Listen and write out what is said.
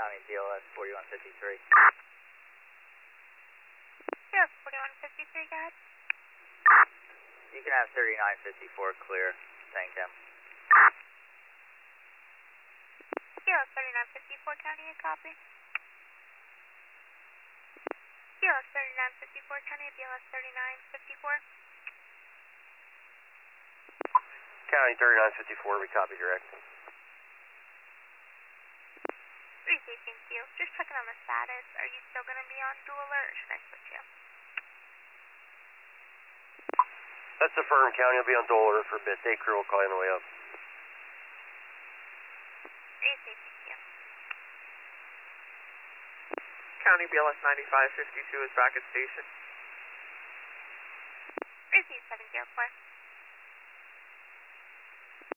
County BLS 4153. BLS 4153, go ahead. You can have 3954 clear, Sangam. BLS 3954 County, a copy. BLS 3954 County, BLS 3954. County 3954, we copy direct. Received, thank you. Just checking on the status. Are you still going to be on dual alert or should I switch you? That's affirmed, County will be on dual alert for a bit. Day crew will call you on the way up. Received, thank you. County BLS 9552 is back at station. Received 704.